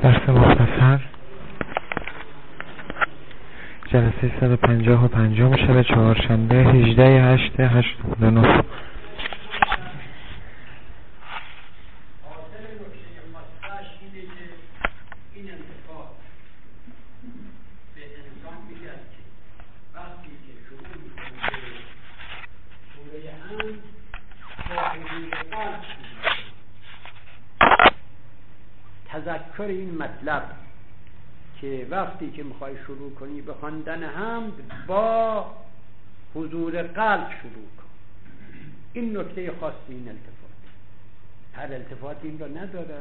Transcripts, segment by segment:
درس مختصر جلسه 155 شب چهارشنبه 18/8/89. تذکر این مطلب که وقتی که میخوای شروع کنی به خواندن حمد با حضور قلب شروع کن. این نکته خاص این التفات، هر التفات این را نداره.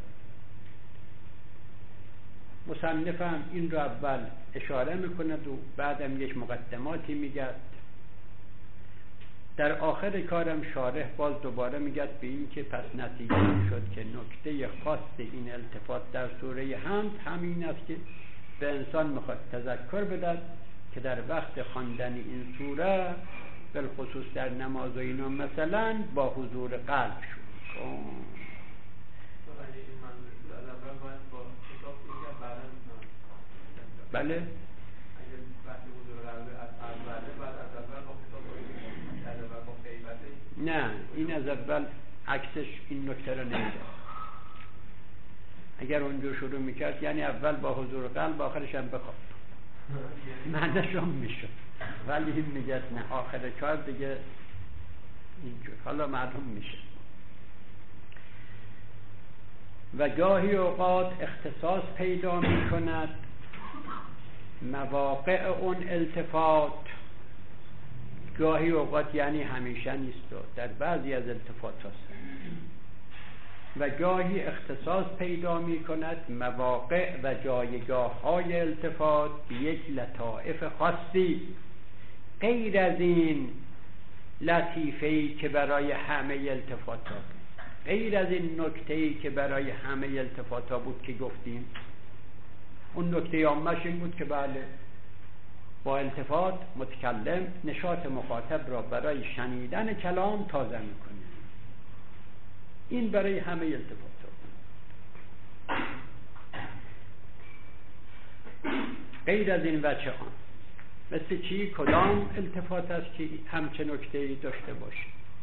مصنفم این را اول اشاره میکند و بعدم یک مقدماتی میگد. در آخر کارم شارح باز دوباره میگد به این که پس نتیجه شد که نکته خاص این التفات در سوره حمد همین است که به انسان میخواد تذکر بدهد که در وقت خواندن این سوره بالخصوص در نماز و اینا مثلا با حضور قلب شروع کن. بله نه، این از اول عکسش این نکته رو نمیده. اگر اونجور شروع میکرد یعنی اول با حضور قلب آخرش هم بخواب معنیش هم میشه، ولی این میگه نه، آخر کار دیگه اینجور. حالا معلوم میشه. و گاهی اوقات اختصاص پیدا میکند مواقع اون التفات، گاهی اوقات یعنی همیشه نیست، در بعضی از التفات هست. و گاهی اختصاص پیدا می کند مواقع و جایگاه های التفات به یک لطائف خاصی، غیر از این لطیفه‌ای که برای همه التفات ها بود، غیر از این نکته‌ای که برای همه التفات ها بود که گفتیم. اون نکته عامش این بود که بله، با التفات متکلم نشاط مخاطب را برای شنیدن کلام تازه میکنه. این برای همه التفات ها. غیر از این وجه آن مثل چی؟ کدام التفات است که همچه نکته‌ای داشته باشه؟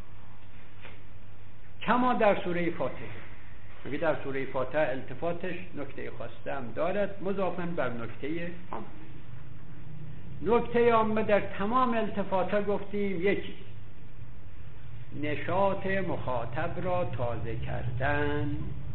کما در سوره فاتحه. میگه در سوره فاتحه التفاتش نکته خاصه هم دارد مضافاً بر نکته عامه. نکته عامه در تمام التفاتا گفتیم یکی نشاط مخاطب را تازه کردن.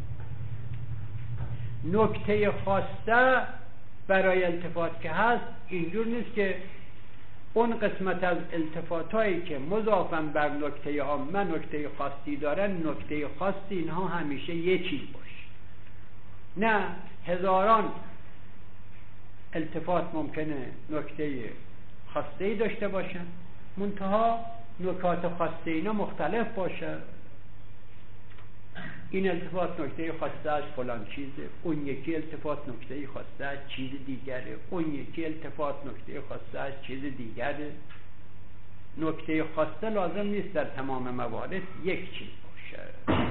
نکته خاصه برای التفات که هست اینجور نیست که اون قسمت از التفاتایی که مضافاً بر نکته عامه نکته خاصی دارن، نکته خاصی اینها همیشه یک چیز باشه. نه، هزاران التفات ممکنه نکته خاصی داشته باشن، منتها نکات خاصی اینا مختلف باشه. این التفات نکته خاصه فلان چیزه، اون یکی التفات نکته خاصه چیز دیگره، اون یکی التفات نکته خاصه چیز دیگره. نکته خاصه لازم نیست در تمام موارد یک چیز باشه.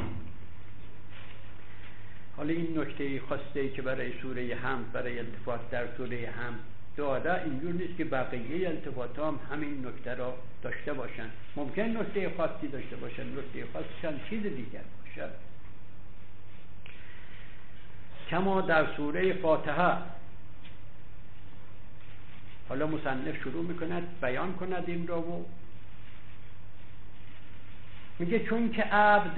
حالا این نکته خاصی که برای سوره حمد، برای التفات در سوره حمد داده، اینجور نیست که بقیه التفات هم همین نکته را داشته باشن. ممکن نکته خاصی داشته باشن، نکته خاصشان چیز دیگر باشه. کما در سوره فاتحه. حالا مصنف شروع میکند بیان کند این را و میگه چون که عبد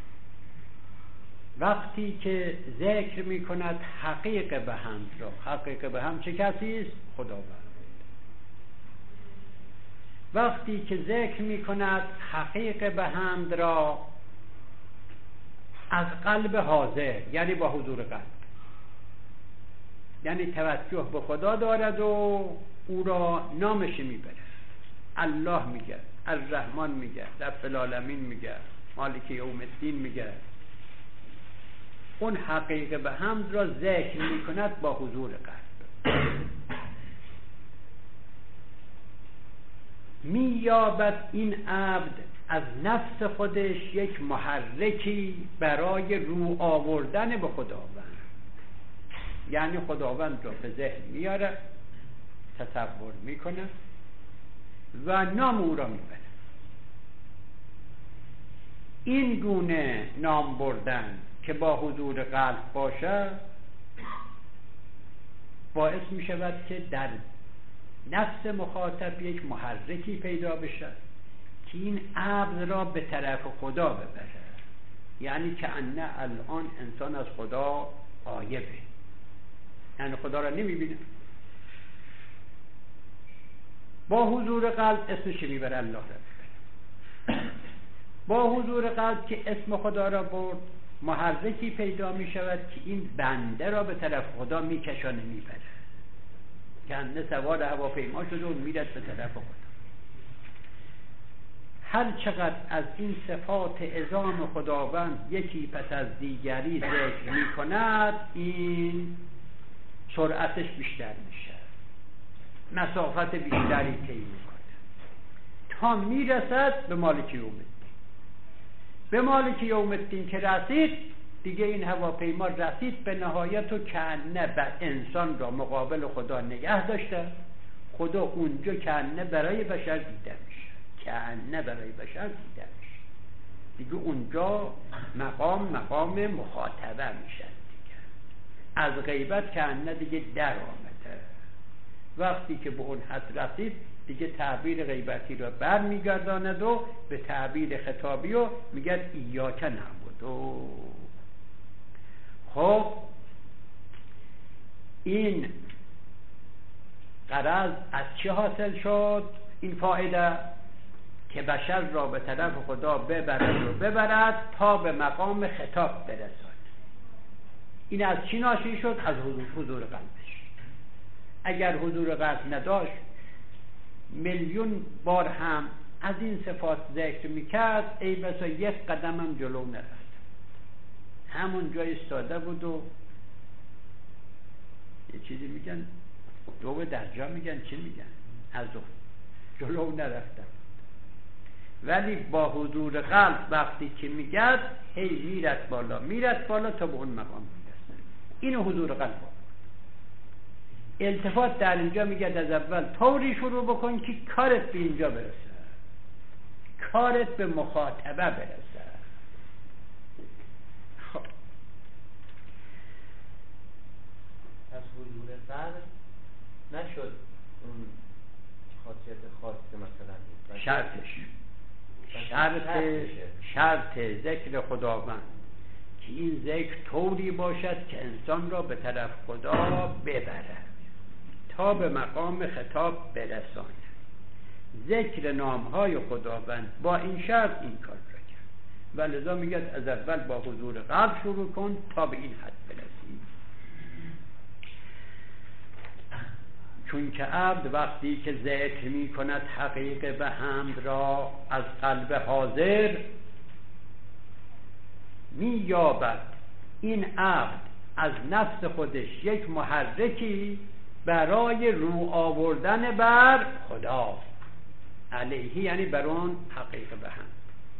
وقتی که ذکر می کند حقیق به حمد را، حقیق به حمد چه کسی است؟ خداوند. وقتی که ذکر می کند حقیق به حمد را از قلب حاضر، یعنی با حضور قلب، یعنی توجه به خدا دارد و او را نامش میبره. الله میگه، الرحمن میگه، رب العالمین میگه، مالک یوم الدین میگه. اون حقیقه به حمد را ذکر می کند با حضور قلب. می یابد این عبد از نفس خودش یک محرکی برای رو آوردن به خداوند. یعنی خداوند رو به ذهن میاره، تصور میکنه و نام او را میبره. این گونه نام بردن که با حضور قلب باشه باعث می شود که در نفس مخاطب یک محرکی پیدا بشه که این عبد را به طرف خدا ببره. یعنی که انه الان انسان از خدا غایبه، یعنی خدا را نمی بینه. با حضور قلب اسمش میبره، الله را میبره. با حضور قلب که اسم خدا را برد، محرکی پیدا می شود که این بنده را به طرف خدا می کشانه می بره، که انده سوار هواپیما شده و میرد به طرف خدا. هر چقدر از این صفات عظام خداوند یکی پس از دیگری ذکر می کند، این سرعتش بیشتر میشه، مسافت بیشتری طی میکنه تا میرسد به مالک یوم الدین. به مالک یوم الدین که رسید دیگه این هواپیما رسید به نهایت و کنه بر انسان را مقابل خدا نگه داشته. خدا اونجا کنه برای بشر دیده میشه، کنه برای بشر دیده میشه دیگه. اونجا مقام مخاطبه میشه دیگه. از غیبت کنه دیگه در آمده. وقتی که به اون حد رسید دیگه تعبیر غیبتی را بر میگرداند و به تعبیر خطابی و میگه ایاک نعبد. خب این غرض از چه حاصل شد؟ این فایده که بشر را به طرف خدا ببرد تا به مقام خطاب برسد. این از چی ناشی شد؟ از حضور قلبش. اگر حضور قلب نداشت میلیون بار هم از این صفات ذکر میکرد، ای بسا یک قدم هم جلو نرفت، همون جای ایستاده بود و یه چیزی میگن دو درجا، میگن چی میگن، از جلو نرفتم. ولی با حضور قلب وقتی که میگد هی میرد بالا تا به اون مقام میرسه. اینو حضور قلب بود. التفات در اینجا میگه از اول طوری شروع بکن که کارت به اینجا برسه، کارت به مخاطبه برسه. خب از حضور قلب نشد اون خاصیت خاصه مثلا شرط ذکر خداوند که این ذکر طوری باشد که انسان را به طرف خدا ببره تا به مقام خطاب برساند. ذکر نامهای خداوند با این شرط این کار را کرد و لذا میگه از اول با حضور قلب شروع کن تا به این حد برسی. چون که عبد وقتی که ذکر می کند حقیقه و حمد را از قلب حاضر می یابد، این عبد از نفس خودش یک محرکی برای رو آوردن بر خدا علیه، یعنی بر اون حقیقه و حمد.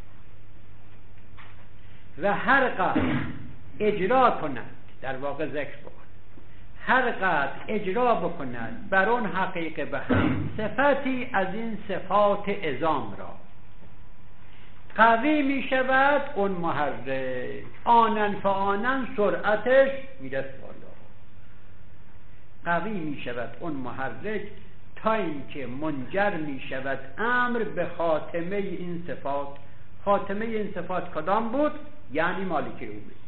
و هر قدر اجرا کند، در واقع ذکر بکن، هر قدر اجرا بکند بر اون حقیقه به هم صفتی از این صفات عظام را، قوی می شود اون محرک، آنن فآنن سرعتش میرسه بالا. قوی می شود اون محرک تا اینکه منجر می شود امر به خاتمه این صفات. خاتمه این صفات کدام بود؟ یعنی مالک یوم الدین.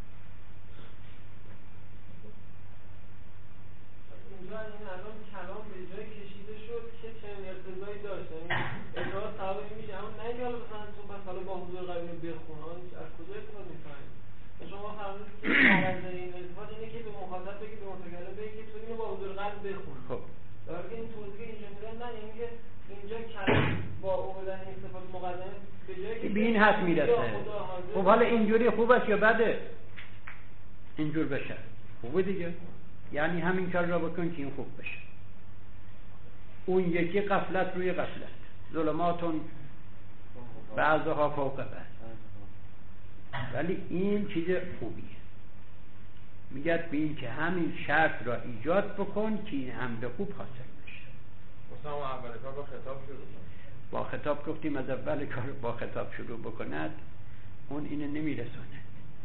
این الان کلام به جای کشیده شد که چنین ارتضایی داشت، یعنی اجراء ثوابی میشه، اما نه که مثلا تو پس حالا با حضور قلبی بخون، از کجا استفاده می‌کنید؟ شما فرمودید که غرض این التفات اینه که به مخاطب بگی، به متکلم بگی که تو اینو با حضور قلب بخون. خب در واقع این توضیح اینجا میدن، نه یعنی که اینجا کلام با اومدن این صفات مقدمه به جای که به این حد میرسه. خب حالا اینجوری خوب است یا بده؟ اینجور بشه خوبه دیگه، یعنی همین کار را بکن که این خوب بشه. اون یکی غفلت روی غفلت، ظلماتون بعضها فوق بعض، ولی این چیز خوبیه. میگد به این که همین شرط را ایجاد بکن که این عمل خوب حاصل بشه. مثلا اول کار با خطاب شروع کنه. با خطاب گفتیم از اول کار با خطاب شروع بکند، اون اینو نمیرسونه.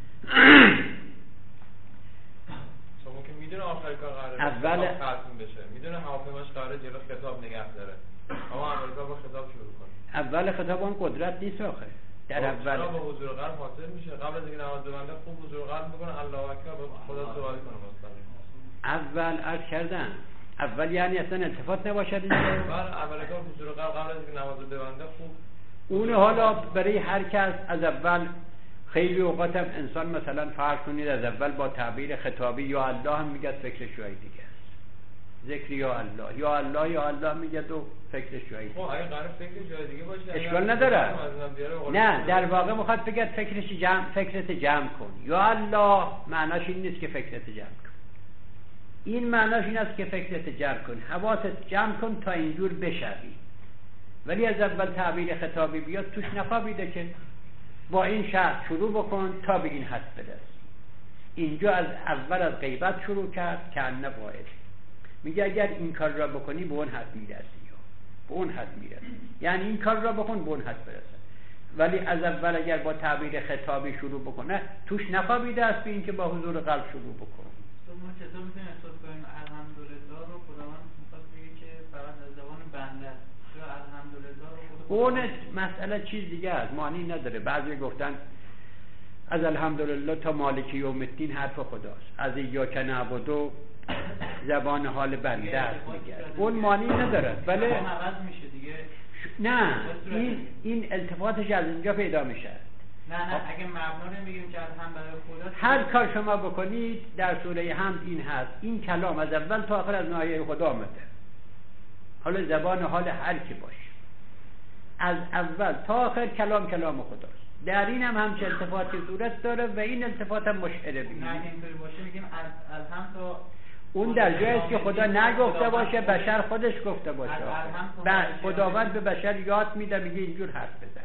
شما که میدونه آخر کار قراره اول ختم بشه، میدونه حاکمش قراره جلو خطاب نگه داره، اما اول کار با خطاب شروع کنه. اول خطاب اون قدرت نیست آخه. در اول با حضور قلب حاصل میشه. قبل از اینکه نماز بنده خوب حضور قلب بکنه، الله اکبر، با خدا صحبت کنه مستقیم. اول عرض کردم اول یعنی اصلا التفات نباشد اینجا. بله، اول کار حضور قلب قبل از اینکه نماز بنده خوب. اون حالا برای هر کس از اول، خیلی اوقات هم انسان مثلا فرض کنید از اول با تعبیر خطابی یا الله هم میگه فکرش جای دیگه است. ذکر یا الله یا الله یا الله میگه تو فکرش جای دیگه. خب اگه قرار فکرش جای دیگه باشه اشکال نداره. نه، در واقع میخواد بگه فکرت جمع کن. یا الله معناش این نیست که فکرت جمع کن. این معناش این است که فکرت جمع کن، حواست جمع کن تا اینجور بشوی. ولی از اول تعبیر خطابی بیاد توش نخوابیده که با این شرط شروع بکن تا به این حد برسی. اینجا از اول از غیبت شروع کرد که ان واحد. میگه اگر این کار را بکنی به اون حد میرسی، به اون حد میرسی، یعنی این کار را بکن به اون حد برسه. ولی از اول اگر با تعبیر خطابی شروع بکنه توش نخوابیده است به این که با حضور قلب شروع بکن. ما چطور میتونیم احساس کنیم الحمدلله رو خداوند میخواد بگه که فقط از زبان بنده است؟ چرا الحمدلله رو اون مسئله چیز دیگه است، معنی نداره. بعضی گفتن از الحمدلله تا مالک یوم الدین حرف خداست، از ایاک نعبد زبان حال بنده است میگه، اون معنی نداره. ولی عوض میشه دیگه. نه، این التفاتش از اینجا پیدا میشه. نه اگه مبنا نمیگیم که الحمد برای خداست، هر کار شما بکنید در سوره حمد این هست، این کلام از اول تا آخر از ناحیه خدا آمده. حالا زبان حال هر کی باشه، از اول تا آخر کلام خداست. در این هم همچه التفاتی صورت داره و این التفات هم مشعره بید. نه اینطوری باشه میگیم از الحمد تا اون در جایی است که خدا نگفته باشه، بشر خودش گفته باشه. خداوند به بشر یاد میده، میگه اینجور حرف بزن.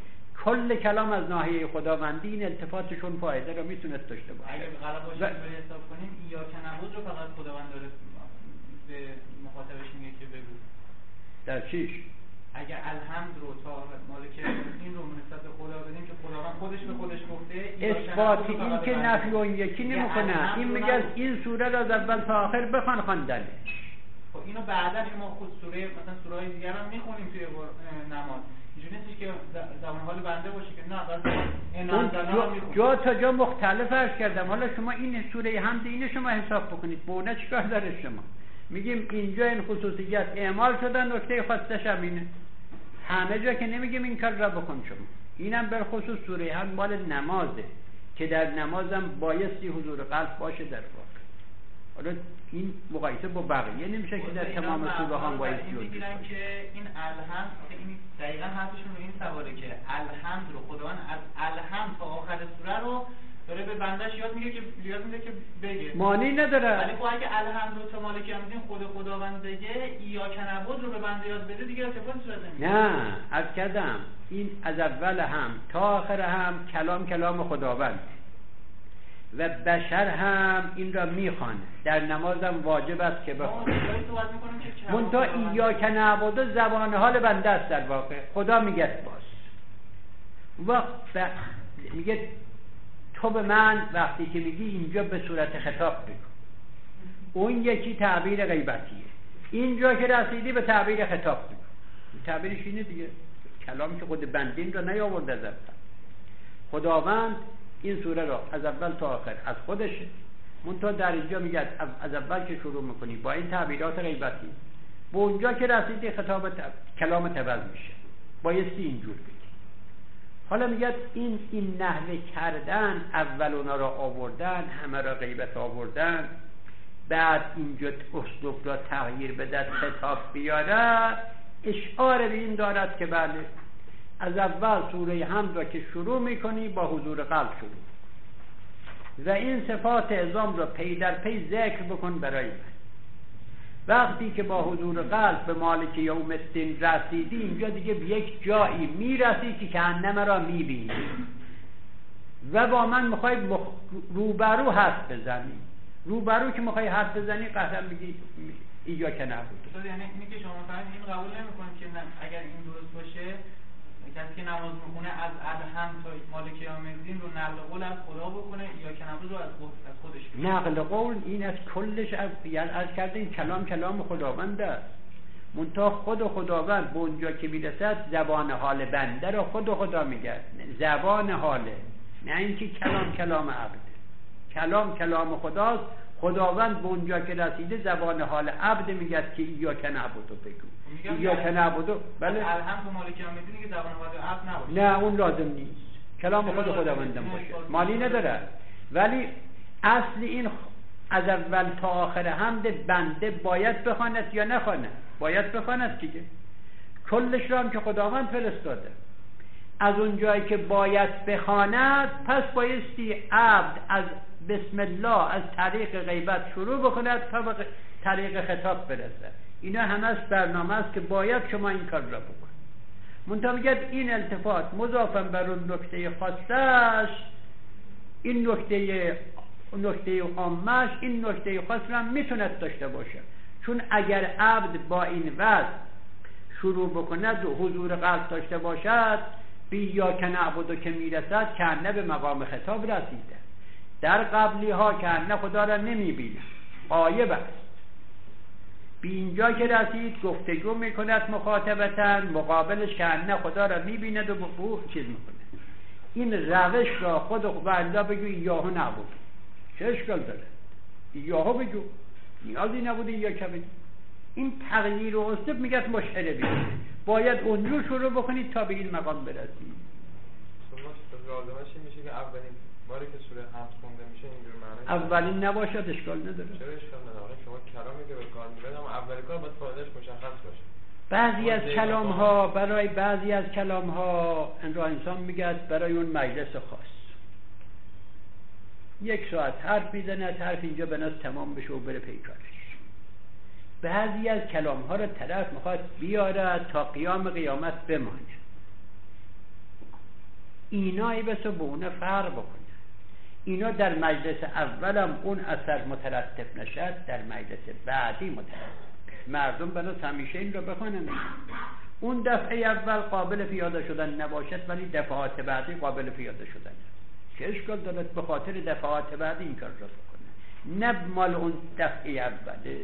کل کلام از ناحیه خداوندی، این التفاتشون فایده رو میتونه داشته باشه. اگه غلط باشه اینطوری حساب کنیم یا کنبود رو فقط خداوند داره به مخاطبش میگه که بگو. در چیش؟ اگه الحمد رو تا مالک این رو نسبت به خدا بدیم که خداوند خودش به خودش گفته، اثباتی این که نفی اون یکی نمیکنه. این میگه این سوره را از اول تا آخر بخوان خواندنش. خب اینو بعدا ما خود سوره مثلا سوره های دیگر هم میخونیم توی نماز. اینجوری نیست که زمان حال بنده باشه که نه بس جا تا جا مختلف عرض کردم. حالا شما این سوره حمد اینو شما حساب بکنید، به اونه چیکار داره شما؟ میگیم اینجا این خصوصیت اعمال شدن، نکته خاصش هم اینه. همه جا که نمیگیم این کار را بکن شما. اینم به خصوص سوره حمد مال نمازه که در نمازم بایستی حضور قلب باشه در واقع. حالا این مقایسه با بقیه نمیشه که در تمام سوره ها بایستی حضور باشه. که این الحمد، این دقیقاً حرفشون رو این سواله که الحمد رو خداوند از الحمد تا آخر سوره رو داره به بندش یاد میده که بگه. معنی نداره. ولی خب اگه الحمد رو تا مالک یوم خداوند بگه، ایاک نعبد رو به بنده یاد بده، دیگه اتفاقی صورت نمیگیره. نه، عرض کردم این از اول هم تا آخر هم کلام خداوند و بشر هم این را میخوانه. در نمازم واجب است که بخونه. منتها ایاک نعبد زبان حال بنده است در واقع. خدا میگه باز میگه تو به من وقتی که میگی اینجا به صورت خطاب بگو. اون یکی تعبیر غیبتیه. اینجا که رسیدی به تعبیر خطاب بگو. تعبیرش اینه دیگه. کلام که خود بندین را نیاورده از اول. خداوند این سوره را از اول تا آخر از خودشه. منتها در اینجا میگه از اول که شروع میکنی با این تعبیرات غیبتی، به اونجا که رسیدی خطاب کلام عوض میشه. بایستی اینجور بگی. حالا میگه این نحوه کردن، اول اونا را آوردن، همه را غیبت آوردن، بعد اینجا اسلوب را تغییر بده، خطاب بیاره، اشاره به این دارد که بله از اول سوره حمد را که شروع میکنی با حضور قلب شروع و این صفات عظام را پی در پی ذکر بکن برای من. وقتی که با حضور قلب به مالک یوم الدین رسیدی، اینجا دیگه به یک جایی میرسی که کأنما را میبینی و با من میخوای روبرو حرف بزنی. روبرو که میخوای حرف بزنی قطعا میگی ایاک نعبد. یعنی اینی که شما فرمودید این قبول نمی‌کنیم که اگر این درست باشه کسی که نماز میخونه از ادهم تا مالک یوم‌الدین رو نقل قول از خدا بکنه یا که نماز رو از خودش بکنه. نقل قول این از کلش یعنی از کردیم کلام خداوند است. منتها خود خداوند به اونجا که میرسد زبان حال بنده رو خود خدا میگه، زبان حاله، نه اینکه کلام عبد. کلام خداست. خداوند به اونجا که رسیده زبان حال عبد میگه که ایاک نعبد بگو. ایاک نعبد بله. الحمد مالک یوم‌الدین که زبان حال عبد نباشه. نه اون لازم نیست. کلام خود خداوندم باشه. مالی نداره. ولی اصل این از اول تا آخر حمد بنده باید بخواند یا نخواند؟ باید بخواند دیگه. کلش رو هم که خداوند فرستاده. از اون جایی که باید بخواند پس بایستی عبد از بسم الله از طریق غیبت شروع بکند تا به طریق خطاب برسه. اینا همش برنامه است که باید شما این کار را بکن. منتها میگه این التفات مضافاً بر اون نکته خاصش، این نکته عامش، این نکته خاص را میتوند داشته باشه. چون اگر عبد با این وضع شروع بکند و حضور قلب داشته باشد ایاک نعبد که میرسد کنه به مقام خطاب رسیده. در قبلی ها کنه خدا را نمیبینه، غایب است. بی اینجا که رسید گفتگو میکند مخاطبتا، مقابلش کنه خدا را میبیند و بو چیز میکنه. این روش را خود خدا بگو ایاهو نعبد، چه اشکال داره؟ ایاهو بگو، نیازی نبوده ایاک بگو. این تغییر و اسلوب میگه مشعره بیاره، باید اونجور شروع بکنید تا به این مقام برسید. لازمش این میشه که اولین باری که سوره حمد خونده میشه اینجور معنی اولین نباشد اشکال نداره. چرا اشکال نداره؟ شما کلامی که به کار میبرید اما اولین کار باید فایدهش مشخص باشه. برای بعضی از کلام ها انسان میگه برای اون مجلس خاص 1 ساعت حرف میزنه، حرف اینجا بناس تمام بشه و بره پیکارش. بعضی از کلام ها رو طرف میخواد بیاره تا قیامت بمانه. اینا ای بسه به اون فرق بکنه. اینا در مجلس اولم اون اثر مترتب نشد، در مجلس بعدی مترتب. مردم بناس همیشه این رو بخونن. اون دفعه اول قابل پیاده شدن نباشد ولی دفعات بعدی قابل پیاده شدن. چه اشکال دارد به خاطر دفعات بعدی این کار رو بکنه، نه مال اون دفعه اوله.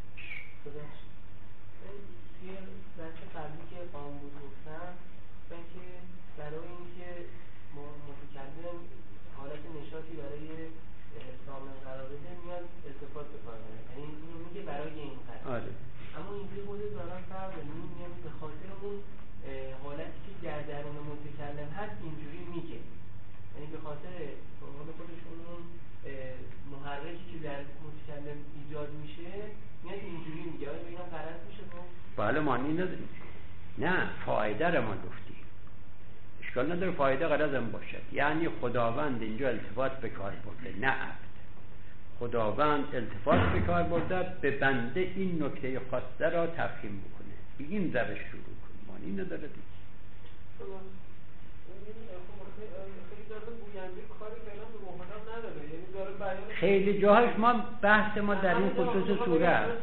توی بحث قبلی که قانون بود گفتم که برای اینکه متکلم حالت نشاطی برای سامع قرار بده میاد التفات بکنه، یعنی اینو میگه برای این قضیه. آره. اما اینجوری خودت برای فرق میاد به خاطر اون حالتی که در درون متکلم هست اینجوری میگه، یعنی به خاطر خودش اون محرکی که در متکلم ایجاد میشه میاد اینجوری میگه. آیا اینا غلط میشه؟ بله معنی نداره. نه فایده رو ما گفتیم، اشکال نداره فایده غرضم باشد. یعنی خداوند اینجا التفات به کار برده، نه عبد. خداوند التفات به کار برده به بنده این نکته خاصه را تفهیم بکنه، این روش شروع کنه. معنی نداره دیگه. خیلی جاهاش ما بحث ما در این خصوص سوره است.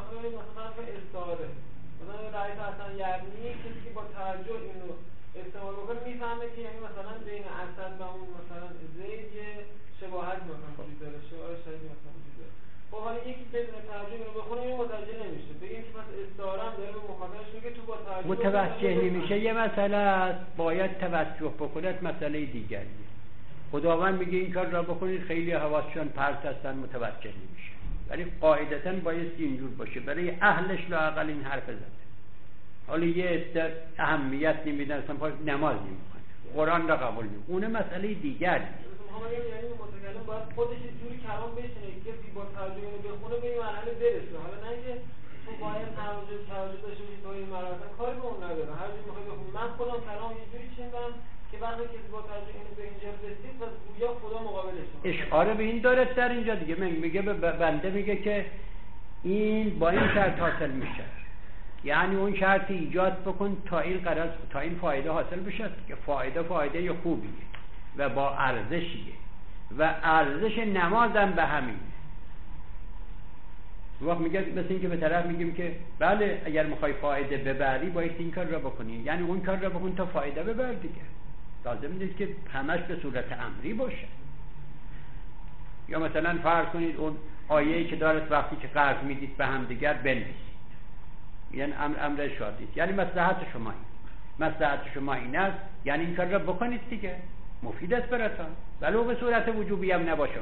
مثلا رایت اصلا یعنی کسی که با توجه اینو استعمال بکنه میفهمه که یعنی مثلا بین اسد و اون مثلا زید یه شباهت مثلا وجود داره، شباهت شدید مثلا وجود داره. خب حالا یکی بدون توجه اینو بخونه این متوجه نمیشه، بگیم که مثلا استعاره هم داره به مخاطبش میگه تو با توجه متوجه نمیشه. یه مسئله است باید توجه بکنید، مسئله دیگریه. خداوند میگه این کار را بکنید، خیلی حواسشون پرت هستن متوجه نمیشه، ولی قاعدتاً باید اینجور باشه. برای اهلش لااقل این حرف زده. حالا یه اهمیت نمیدن، اصلا پاش نماز نمیخوان، قرآن را قبول نمیکنه، اون مسئله دیگری. یعنی متکلم باید خودش یه جوری کلام بشنه که با ترجمه بخونه به این مرحله برسه. حالا نه که تو باید توجه داشته باشی تا این مرحله، کاری به اون نداره. هر جوری میخوای بخونی. من خودم کلام یه جوری چیدم که وقتی که با ترجمه به اینجا رسید و گویا خدا مقابلش بود. اشاره به این داره در اینجا دیگه. میگه به بنده میگه که این با این شرط حاصل میشه، یعنی اون شرط ایجاد بکن تا این قرار، تا این فایده حاصل بشه که فایده خوبیه و با ارزشیه و ارزش نمازم به همین. وقت میگه مثل این که به طرف میگیم که بله اگر میخوای فایده ببری باید این کار را بکنی، یعنی اون کار را بکن تا فایده ببر دیگه. لازم نیست که همش به صورت امری باشه. یا مثلا فرض کنید اون آیه‌ای که دارد وقتی که قرض میدید به هم دیگر بنویسید، یعنی امر ارشادی، یعنی مصلحت شما این است، یعنی این کار را بکنید دیگه، مفید است براتون، ولو به صورت وجوبی هم نباشه،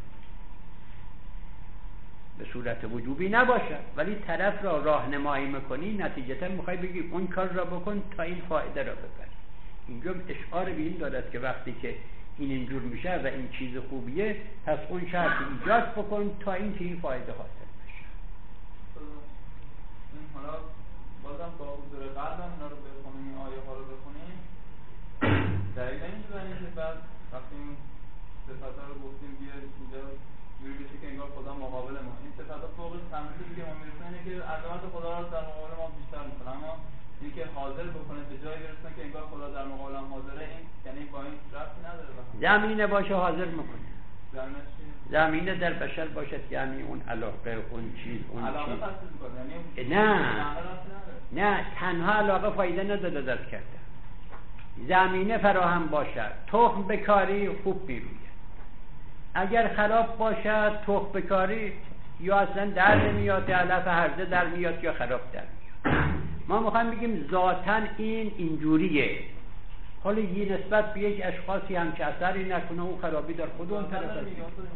به صورت وجوبی نباشه، ولی طرف را راهنمایی میکنی، نتیجتا میخوای بگی اون کار را بکن تا این فایده را ببری. اینجا اشعار به این دارد که وقتی که این اینجور میشه و این چیز خوبیه، پس اون شرط ایجاد بکن تا این که این فایده حاصل بشه. این حالا بازم با حضور قلبم اینا رو بخونیم، این آیه ها رو بخونیم، دقیقا این زنی که بعد وقتی این صفت ها رو گفتیم بیاد اینجا جوری بشه که انگار خدا مقابل ما، این صفت ها فوق تمثیلی که ما میرسن اینه که عظمت خدا رو در مقابل ما بیشتر میکنه، اما این که حاضر بکنه به جایی برسن که انگار خدا در مقابل هم حاضره، این یعنی با این ربطی نداره. زمینه باشه حاضر میکنه، زمینه در بشر باشد، یعنی اون علاقه، اون چیز، اون علاقه چیز. پس میکنه، یعنی نه تنها علاقه فایده نداره در کرده. زمینه فراهم باشد، تخم بکاری خوب میروید. اگر خراب باشد تخم بکاری یا اصلا در نمیاد، علف هرزه در میاد یا خراب در میاد. ما میخوایم بگیم ذاتاً این اینجوریه، حالا یه نسبت به یک اشخاصی هم که اثری نکنه، اون خرابی در خود اون طرف است.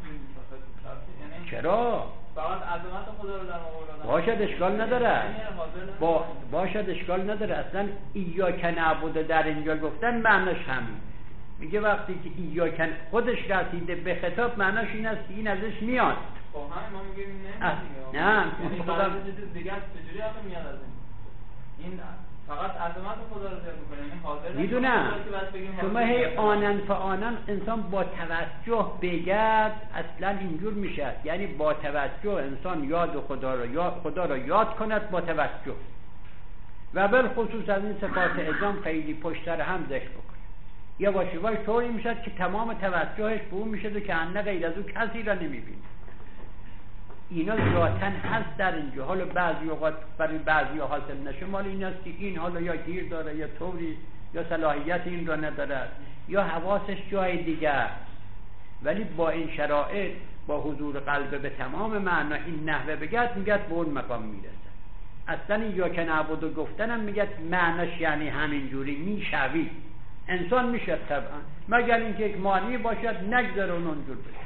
چرا؟ فقط عظمت خدا رو در مقابل باشد اشکال نداره، باشد اشکال نداره. اصلا ایاک نعبد در اینجا گفتن معناش همین، میگه وقتی که ایاک خودش رسیده به خطاب، معناش این است که این ازش میاد. خب همین ما میگیم نه، یعنی خدا دیگه چجوری آخه میاد از این فقط عظمت خدا رو ذکر میکنه، یعنی حاضر میدونم شما هی آنن فآنن انسان با توجه بگد اصلا اینجور میشه، یعنی با توجه انسان یاد خدا رو یاد کند با توجه، و بالخصوص از این صفات اعظام خیلی پشتر هم ذکر بکنه. یا باشیواش طوری میشد که تمام توجهش به اون میشد که انه غیر از او کسی را نمیبینه. اینا ذاتن هست در اینجا. حالا بعضی اوقات برای بعضی حاصل نشه، مال این است که این حالا یا گیر داره یا طوری یا صلاحیت این را ندارد یا حواسش جای دیگر، ولی با این شرایط با حضور قلب به تمام معنا این نحوه بگد، میگد به اون مقام میرسه. اصلا این یا که نعبد گفتنم میگد معناش یعنی همینجوری میشوی. انسان میشه طبعا، مگر اینکه یک معنی باشد نگذره اونجور بشه.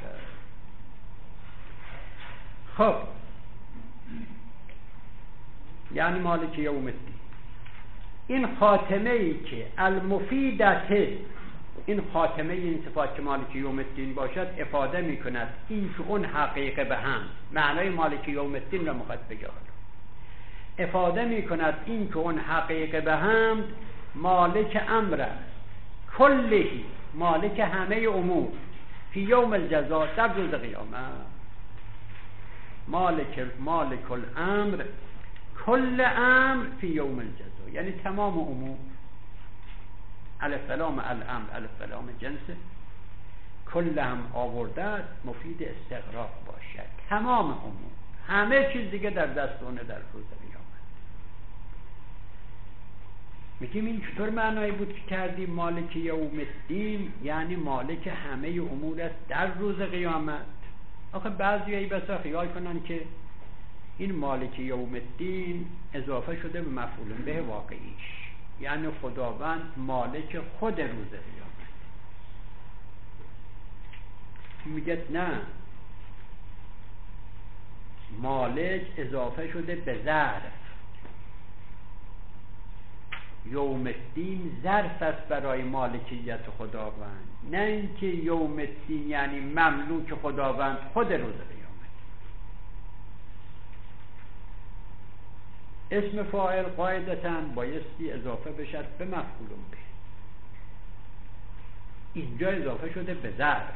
خب یعنی مالک یوم الدین، این خاتمه ای که المفیدت، این خاتمه این صفات که مالک یوم الدین باشد افاده می کند این که اون حقیقه به هم، معنای مالک یوم الدین را مخاطب بگه، افاده می کند این که اون حقیقه به هم مالک امر کلهی، مالک همه امور، فی یوم الجزا، در روز قیامت. مالک الامر کل امر فی یوم الجزا، یعنی تمام امور. الف لام الامر، الف لام جنسه، کل هم آورده است مفید استغراق باشد، تمام امور، همه چیز دیگه در دست اونه در روز قیامت. میگیم این چطور معنایی بود که کردیم مالک یوم الدین، یعنی مالک همه امور است در روز قیامت. آخه بعضی ای بسا خیال کنن که این مالک یوم الدین اضافه شده به مفعول به واقعیش، یعنی خداوند مالک خود روز قیامت. میگه نه، مالک اضافه شده به ظرف. یوم الدین ظرف است برای مالکیت خداوند، نه اینکه یوم الدین یعنی مملوک خداوند خود روز قیامت. اسم فاعل قاعدتاً بایستی اضافه بشد به مفعول به، اینجا اضافه شده به ظرف.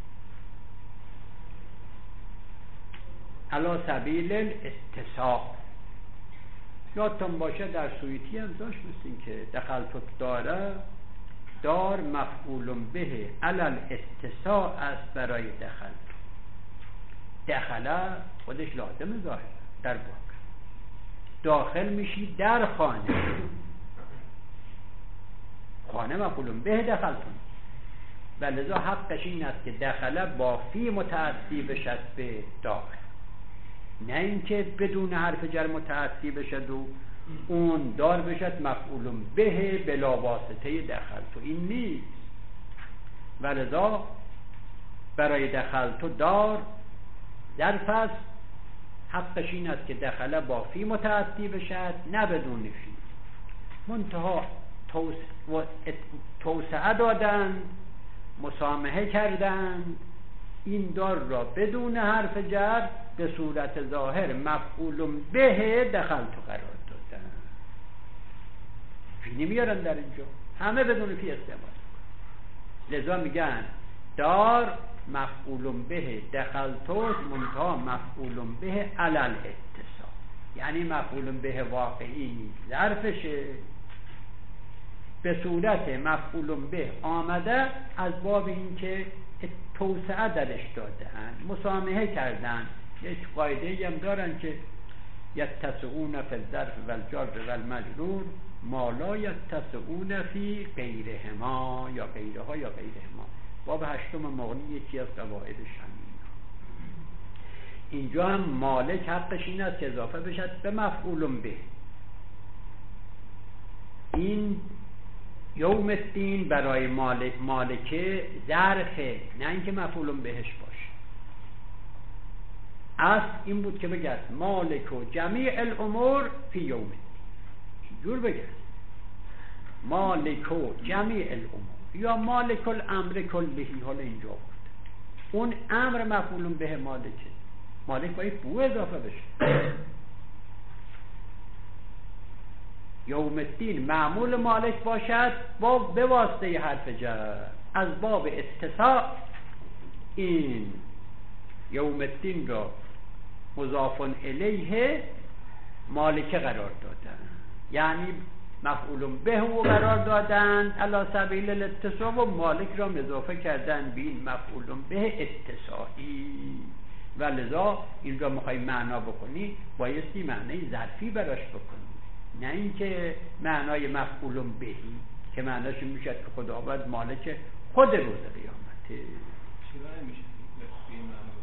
علی سبیل الاتصاع. یادتون باشه در سویتی هم داشت مثل این که دخلت داره، دار مفعول به علل اتصاع است برای دخل. دخله خودش لازم ظاهر، در باغ، داخل میشی در خانه. خانه مفعول به دخلتون، و لذا حقش این است که دخله با فی متعدی بشد به داخل، نه اینکه بدون حرف جر متعدی بشد و اون دار بشد مفعول به بلا واسطه دخلتو. این نیست. و لذا برای دخلتو دار ظرف است، حقش این است که دخله با فی متعدی بشد نه بدون فی. منتها توسعه دادند، مسامحه کردند، این دار را بدون حرف جر به صورت ظاهر مفعول به دخلتو قرار دادن. فی نمیارن در اینجا، همه بدون فی استعمال. لذا میگن دار مفعول به دخلتو، منتها مفعول به علل اتصال، یعنی مفعول به واقعی نیست، ظرفشه، به صورت مفعول به آمده از باب این که توسعه درش دادن، مسامحه کردن. یک قاعده هم دارن که یتسعون فی الظرف والجر والمجرور ما لا یتسعون فی غیرهما یا غیرها یا غیرهما. باب 8 مغنی یکی از قواعد شمینا. اینجا هم مالک حقش این است که اضافه بشد به مفعول به. این یوم الدین برای مالکه ظرفه، نه اینکه مفعول بهش باشه. اصل این بود که بگه مالک و جمیع الامور فی یوم الدین، اینجور بگه مالک و جمیع الامور یا مالک الامر کلهی. حالا اینجا بود اون امر مفعول به مالکه، مالک باید بو اضافه بشه. یوم الدین معمول مالک باشد با به واسطه حرف جر، از باب اتساع این یوم الدین را مضاف الیه مالک قرار دادن، یعنی مفعول به او قرار دادن علی سبیل الاتصال و مالک را اضافه کردن به این مفعول به اتصالی. و لذا این را میخوای معنا بکنی بایستی معنی ظرفی براش بکنی، نه اینکه معنای مفعول بهی که معناش میشه که خداوند مالک خود روز قیامته. چرا نمیشه به این معنا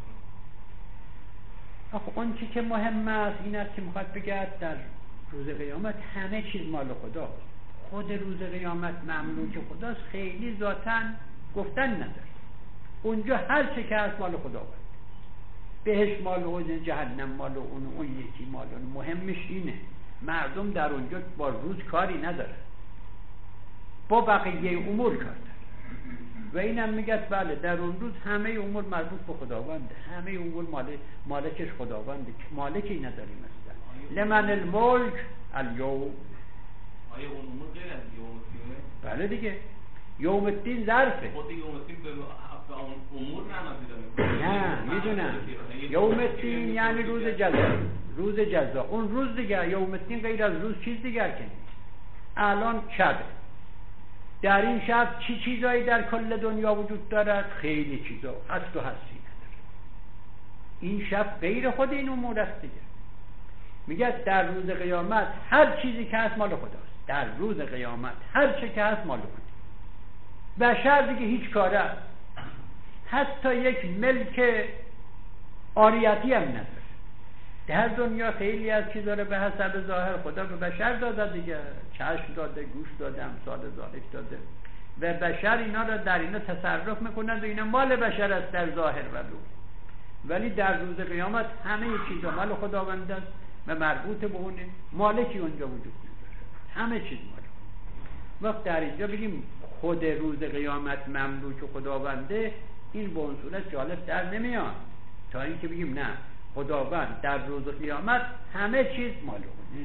بکنی؟ آخه اون چی که مهم است این است که میخواد بگه در روز قیامت همه چیز مال خدا، خود روز قیامت مملوک خداست، خیلی ذاتاً گفتن نداره. اونجا هر چه که هست مال خداوند، بهش مال اون، جهنم مال اون یکی مال اون. مهمش اینه مردم در اونجا با روز کاری نداره، با بقیه امور کار داره. و اینم میگه بله در اون روز همه امور مربوط به خداونده، همه امور مالکش خداونده، مالکی نداریم مثلا لمن الملک الیوم. آیا اون امور غیر از یوم الدینه؟ بله دیگه، یوم الدین ظرفه. خود یوم الدین به اون امور معنا داره. نه میدونم یوم الدین یعنی روز جزا، روز جزا. اون روز دیگه یوم الدین غیر از روز چیز دیگر که نیست. الان شبه، در این شب چی چیزایی در کل دنیا وجود دارد؟ خیلی چیزا، هست و هستی نداره. این شب غیر خود این امور است دیگه. میگه در روز قیامت هر چیزی که هست مال خداست. در روز قیامت هر چی که هست مال خداست. بشر دیگه هیچ کاره است، حتی یک ملک آریتی هم نداره. در دنیا خیلی از چیزا رو به حسب ظاهر خدا به بشر داده دیگه، چشم داده، گوش داده، امثال ذالک داده و بشر اینا رو در اینا تصرف میکنند و اینا مال بشر است در ظاهر و رو. ولی در روز قیامت همه چیزا مال خداوند است و مربوط به اونه، مالکی اونجا وجود نداره، همه چیز مال خدا. وقت در اینجا بگیم خود روز قیامت مملوک خداونده، این به اون صورت جالب در نمیاد، تا اینکه بگیم نه خداوند در روز قیامت همه چیز مال اونه.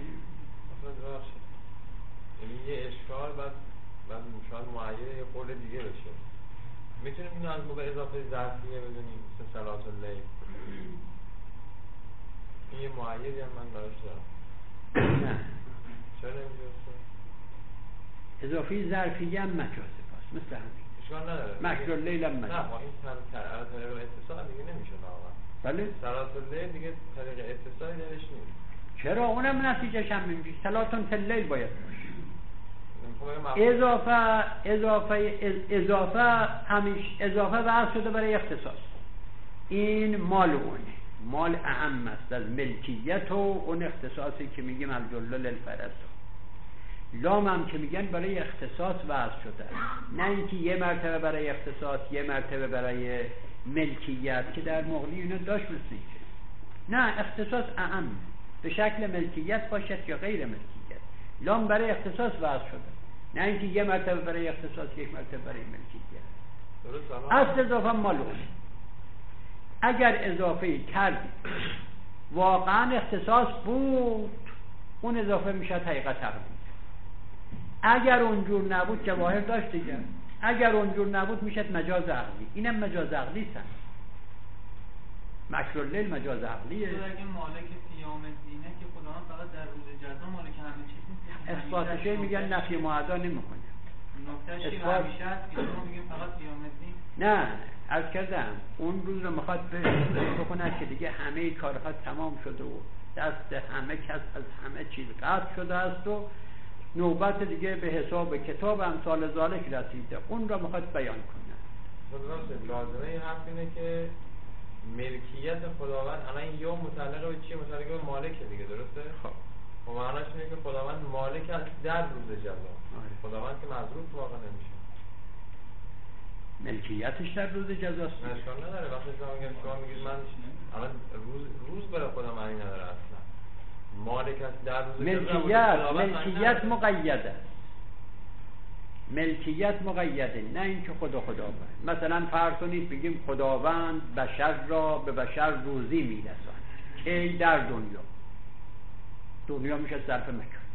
یعنی یه اشکال بعد شاید معین یه قول دیگه بشه. میتونیم اینو از موقع اضافه ظرفیه بدونیم مثل صلات اللیل. این یه معیدی هم من براش دارم. نه چرا نمیشه؟ اضافه ظرفیه هم مجازه پاست مثل همین. اشکال نداره. مکر اللیل هم مجازه. نه با این طریق اتصال دیگه نمیشه واقعا. بله. صلاة اللیل دیگه طریق اتصالی درش نیست. چرا؟ اونم نتیجهش هم میشه صلاتون فی اللیل باید باشه. اضافه وضع شده برای اختصاص. این مال اونه، مال اهم است از ملکیت و اون اختصاصی که میگیم الجل للفرض. لام هم که میگن برای اختصاص وضع شده، نه اینکه یه مرتبه برای اختصاص یه مرتبه برای ملکیت که در مغنی اینا داشت مثل نه، اختصاص اهم به شکل ملکیت باشد یا غیر ملکیت. لام برای اختصاص وضع شده، نه اینکه یه مرتبه برای اختصاص یک مرتبه برای ملکیت. اصل اضافه مالون. اگر اضافه کردی واقعا اختصاص بود، اون اضافه میشه حقیقت تقدیم. اگر اونجور نبود جواهر داشت دیگه، اگر اونجور نبود میشه مجاز عقلی. اینم مجاز عقلی است. مکر اللیل مجاز عقلیه. اگه مالک فیام الدینه که خدا فقط در روز جزا مالک همه چیز نیست، اثباتش میگن نفی معدا نمیکنه. نکتهش که همیشه هست که ما میگیم فقط فیام الدین. نه، عرض کردم اون روز رو میخواد بخونه که دیگه همه کارها تمام شده و دست همه کس از همه چیز قطع شده است و نوبت دیگه به حساب کتاب امثال ذالک رسیده. اون رو میخواد بیان کنه. لازمه این حرف اینه که ملکیت خداوند الان یوم متعلق به چیه؟ متعلق به مالکه دیگه، درسته؟ خب معناش اینه که خداوند مالک است در روز جزا. خداوند که مظروف واقع نمیشه. ملکیتش در روز جزاست. اشکال نداره. وقتی شما میگید من الان روز برای خدا معنی نداره اصلا. مالک است در روز جزا. ملکیت مقیده. ملکیت مقیده، نه اینکه خداوند. مثلا فرض کنید بگیم خداوند بشر را به بشر روزی میرساند که در دنیا میشه ظرف مکان.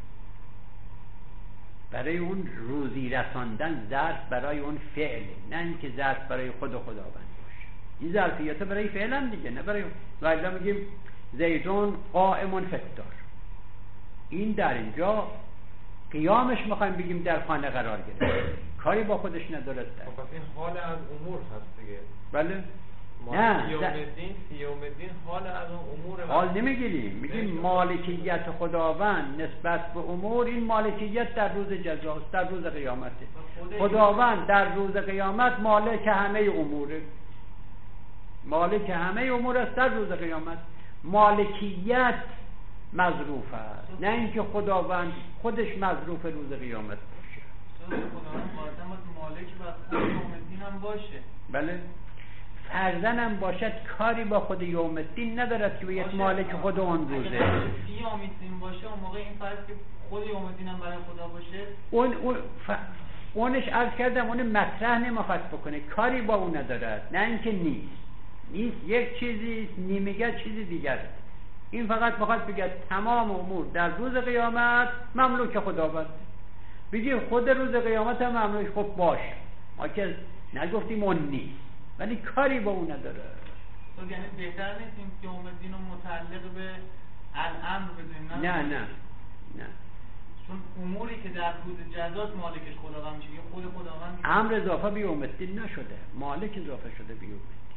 برای اون روزی رساندن ظرف برای اون فعله، نه اینکه ظرف برای خداوند باشه. این ظرفیت برای فعلا دیگه، نه برای غیلا میگیم زیدون قائم فطار. این در اینجا قیامش میخوایم بگیم در خانه قرار گرفت، کاری با خودش نداره. خب این حال از امور هست دیگه. بله. نه فیوم الدین حال از اون امور حال نمیگیریم، میگیم مالکیت خداوند نسبت به امور. این مالکیت در روز جزاست، در روز قیامته. خداوند در روز قیامت مالک همه اموره، مالک همه امور است در روز قیامت. مالکیت مظروف است، نه اینکه خداوند خودش مظروف روز قیامت باشه. خداوند مالک و خود یوم الدین هم باشه. بله. فرزن هم باشد کاری با خود یوم الدین ندارد که یک مالک خود اون روزه. اگر یوم الدین باشه اون موقع این فرض که خود یوم الدین هم برای خدا باشه، اونش عرض کردم اون مطرح نمیخواد بکنه، کاری با اون ندارد. نه اینکه نیست یک چیزی نمیگه چیزی دیگر. این فقط میخواد بگه تمام امور در روز قیامت مملوک خداوند. بگیم خود روز قیامت هم مملوک خود باشه، ما که نگفتیم اون نیست، ولی کاری با اون نداره. تو یعنی بهتر نیستیم که یوم الدین رو متعلق به الامر بدونیم؟ نه چون اموری که در روز جزاست مالکش خداوند میشه، خود خداوند امر اضافه به یوم الدین نشده، مالک اضافه شده به یوم الدین.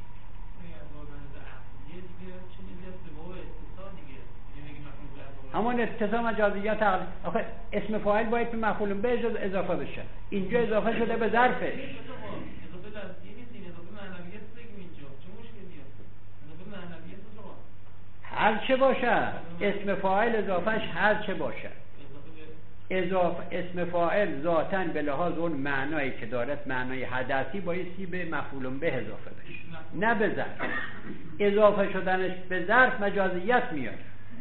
همون اتصال مجازیت عقل. آخه اسم فاعل باید به مفعول به اضافه بشه، اینجا اضافه شده به ظرفش. هر چه باشد اسم فاعل اضافهش هر چه باشد، اسم فاعل ذاتاً به لحاظ اون معنایی که دارد، معنای حدثی، بایستی به مفعول به اضافه بشه، نه به ظرف. اضافه شدنش به ظرف مجازیت میاره.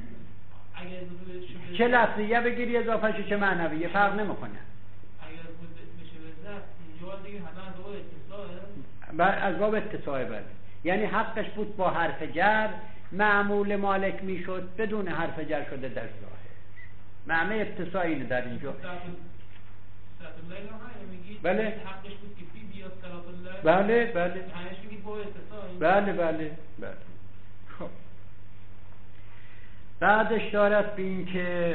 چه لفظیه بگیری اضافه شو چه معنویه فرق نمیکنه. اگر بشه به ظرف اینجا دیگه همه از باب اتصاله بله. یعنی حقش بود با حرف جر معمول مالک میشد، بدون حرف جر شده در ظاهر. معنی اتصال اینه در اینجا. بله. حقش بود که فی بیاد صلات الله. بله. معنیش میگید با اتصال. بله. خب. بعدش دارد به این که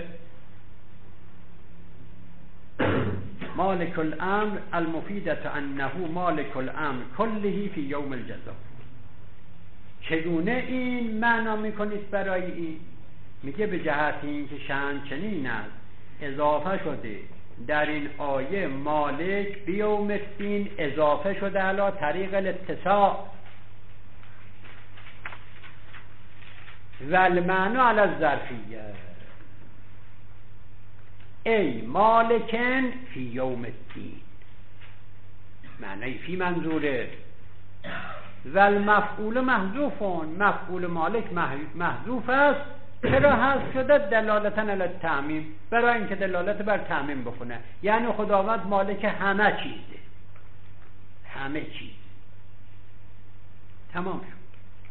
مالک الامر المفیدة انه مالک الامر کله فی یوم الجزا. چگونه این معنا میکنید برای این؟ میگه به جهت این که شأن چنین است اضافه شده در این آیه مالک بیوم الدین اضافه شده علی طریق الاتساع و المعنی علی الظرفیه ای مالکن فی یوم الدین، معنی فی منظوره و المفعول محذوفون، مفعول مالک محذوف است. چرا حذف شده؟ دلالتا علی التعمیم، برای اینکه دلالت بر تعمیم بکنه، یعنی خداوند مالک همه چیزه، همه چیز. تمام شد.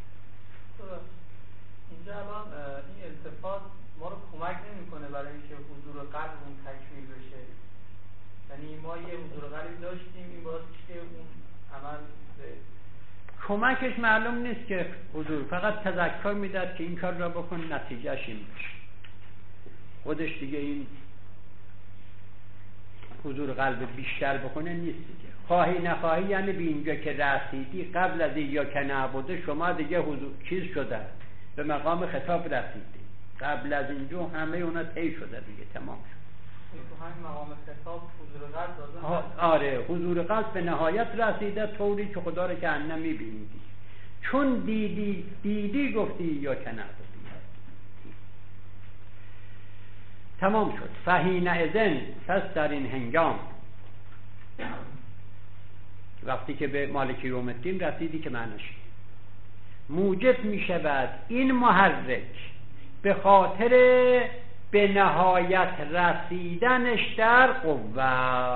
اینجا الان این التفات ما رو کمک نمیکنه برای اینکه حضور قلبمون تکمیل بشه، یعنی ما یه حضور قلبی داشتیم، این باعث که اون عمل کمکش معلوم نیست که حضور، فقط تذکر میداد که این کار را بکن، نتیجهش این بشه. خودش دیگه این حضور قلب بیشتر بکنه نیست دیگه. خواهی نخواهی یعنی به اینجا که رسیدی، قبل از یا که نبوده شما دیگه حضور چیز شده، به مقام خطاب رسیدی، قبل از اینجا همه اونا طی شده دیگه، تمام شد. تو همین مقام خطاب حضور قلب داده. آره، حضور قلب به نهایت رسیده، طوری که خدا رو که انه میبینیدی، چون دیدی گفتی یا که نبودی. تمام شد. فحین اذن، پس در این هنگام وقتی که به مالک یوم الدین رسیدی که معنیش موجب می شود این محرک به خاطر به نهایت رسیدنش در قوه.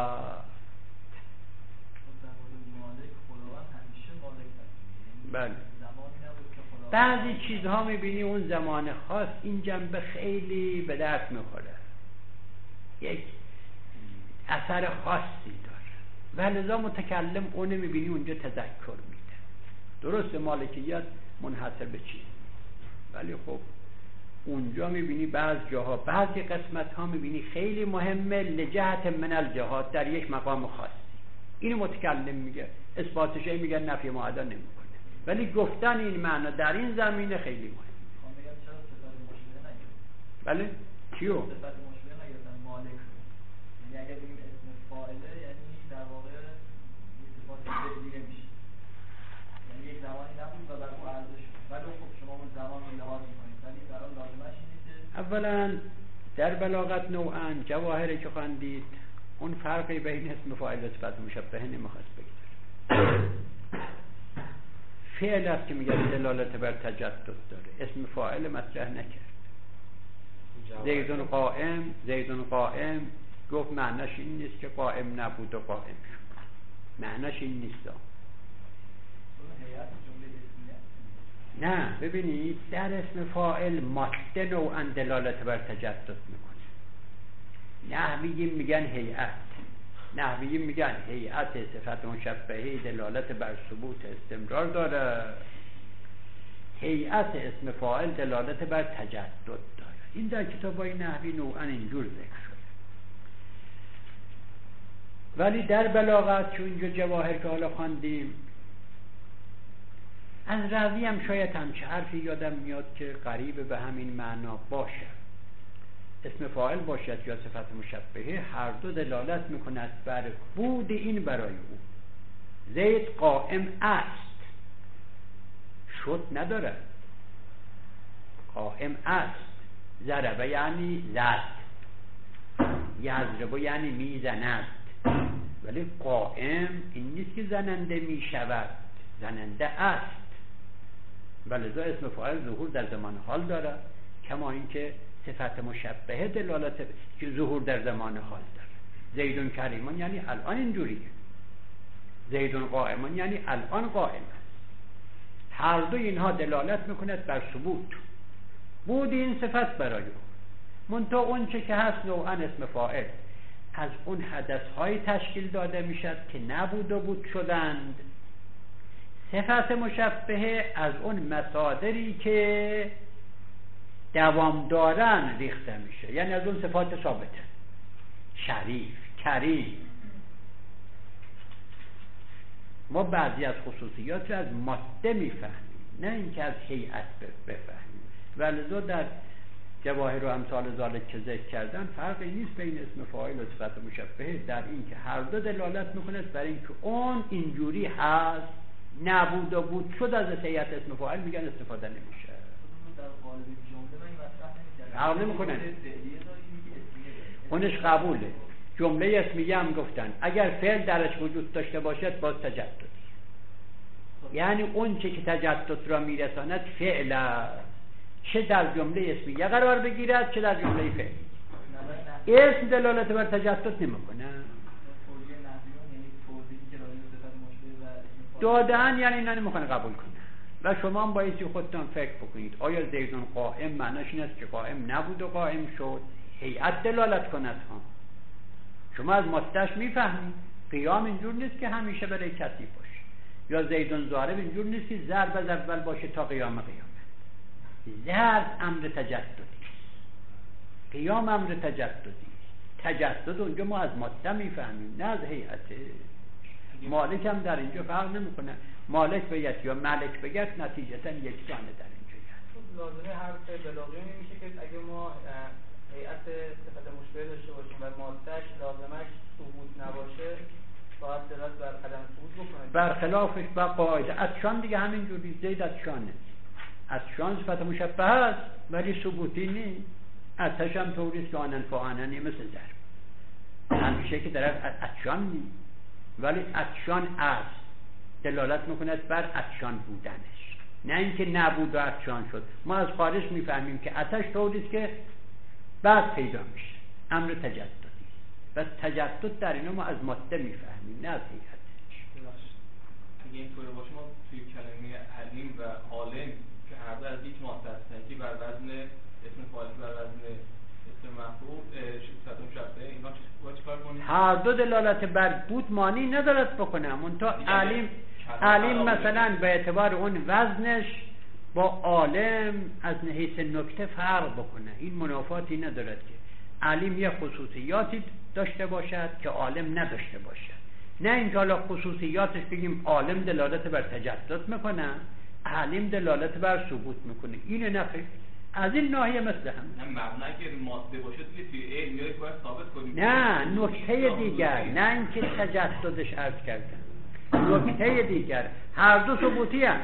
بله، بعضی چیزها میبینی اون زمان خاص این جنبه خیلی به درد میخوره، یک اثر خاصی داره و لذا متکلم اون میبینی اونجا تذکر میده. درست مالکیت منحصر به چیز، ولی خب اونجا میبینی بعض جاها، بعضی قسمت ها میبینی خیلی مهمه لجهت من الجهات، در یک مقام خاصی. اینو متکلم میگه، اثباتش میگه نفی معدا نمیکنه، ولی گفتن این معنا در این زمینه خیلی مهمه. بله کیو؟ صفت مشبه نگردن مالک رو، یعنی اگر بگیم اسم فاعله یعنی در واقع این صفات دیگه میشه، یعنی یک زمانی نبود و بر او عرضه شد، ولی خب شما اون زمان رو لحاظ میکنید، ولی در حال لازمش اینه که اولا در بلاغت نوعا جواهری که خواندید اون فرقی بین اسم فاعل و صفت مشبهه نمیخواست بگذاره. فعل است که میگه دلالت بر تجدد داره، اسم فاعل مطرح نکرد. زیدون قائم گفت معنیش این نیست که قائم نبود و قائم شد، معنیش این نیست. نه ببینید در اسم فاعل ماده نوعا دلالت بر تجدد میکنه. نحویین میگن هیئت، نحویین میگن هیئت صفت مشبهه دلالت بر ثبوت استمرار داره، هیئت اسم فاعل دلالت بر تجدد داره. این در کتابای نحوی نوعا اینجور ذکر شده، ولی در بلاغت که اینجا جواهر که حالا خواندیم از راوی هم شاید همچه حرفی یادم میاد که قریب به همین معنا باشه. اسم فاعل باشد یا صفت مشبهه، هر دو دلالت میکند بر بود این برای او. زید قائم است، شد نداره، قائم است. ضربه یعنی زد، یضرب یعنی میزند، ولی قائم این نیست که زننده میشود، زننده است. ولذا اسم فاعل ظهور در زمان حال داره، کما اینکه صفت مشبهه دلالت که ظهور در زمان حال داره. زیدون کریمان یعنی الان اینجوریه، زیدون قائمان یعنی الان قائم است. هر دو اینها دلالت میکند بر ثبوت بود این صفت برای او. منتها اون چه که هست نوعا اسم فاعل از اون حدث‌های تشکیل داده میشد که نبود و بود شدند. صفت مشبهه از اون مصادری که دوام دارن ریخته میشه، یعنی از اون صفات ثابته، شریف، کریم. ما بعضی از خصوصیات رو از ماده میفهمیم، نه اینکه از هیئت بفهمیم. ولذا در جواهر و امثال ذالک که ذکر کردن فرقی نیست بین اسم فاعل و صفت مشبهه در اینکه هر دو دلالت میکنه بر اینکه اون اینجوری هست، نبود و بود شد از هیئت اسم فاعل میگن استفاده نمیشه. در قالب جمله من مطرح فرق نمیکنه. اونش قبوله. جمله اسمیه هم گفتن اگر فعل درش وجود داشته باشد باز تجدد، یعنی اون چه که تجدد را میرساند فعل است، چه در جمله اسمیه قرار بگیرد چه در جمله فعلی. اسم دلالت بر تجدد نمیکنه. دادن یعنی اینا نمیخوان قبول کنه و شما هم بایستی خودتان فکر بکنید آیا زیدون قائم معناش این است که قائم نبود و قائم شد؟ هیئت دلالت کند ها. شما از ماده‌اش میفهمید قیام اینجور نیست که همیشه برای کسی باشه، یا زیدون ضارب اینجور نیست که ضرب از اول باشه تا قیام قیامت. ضرب امر تجددی، قیام امر تجددی. تجدد اونجا ما از ماده میفهمیم نه از هیئته. مالک هم در اینجا فرق نمیکنه، مالک بگید یا ملک بگید نتیجتا یکسانه در اینجا. لازمه حرف بلاغی میشه که اگه ما هیئت صفت مشبهه داشته باشیم و ماده‌اش لازمش ثبوت نباشه باید دلالت بر عدم ثبوت بکنه. برخلافش با قاعده ادشان دیگه همینجوری، زید ادشانه، ادشان صفت مشبهه است ولی ثبوتی نیست. ادش هم طوریست که آنن فآننی مثل ضرب، همیشه که در ادشان نیست ولی ادشان است، دلالت میکند بر ادشان بودنش، نه اینکه نبود و ادشان شد. ما از خارج میفهمیم که اتش طوریست که بعد پیدا میشه، امر تجددی و تجدد در اینو ما از ماده میفهمیم نه از هیئتش. اگه اینطور باشه ما توی کلمه علیم و عالم که هر دو از یک ماده هستن که بر وزن اسم فاعل بر وزن اسم مفعول صفت مشبهه، اینا چیکار کنیم؟ هر دو دلالت بر بود معنی ندارد بکنه، منتها علیم مثلا به اعتبار اون وزنش با عالم از حیث نکته فرق بکنه، این منافاتی ندارد که علیم یه خصوصیاتی داشته باشد که عالم نداشته باشد، نه اینکه حالا خصوصیاتش بگیم عالم دلالت بر تجدد میکنه علیم دلالت بر ثبوت میکنه، اینه نخیر. از این ناحیه مثل هم نه مبنای که ماده باشه توی علم باید ثابت کنیم. نه نکته دیگر، نه اینکه تجددش عرض کردن، نکته دیگر هر دو ثبوتی هم.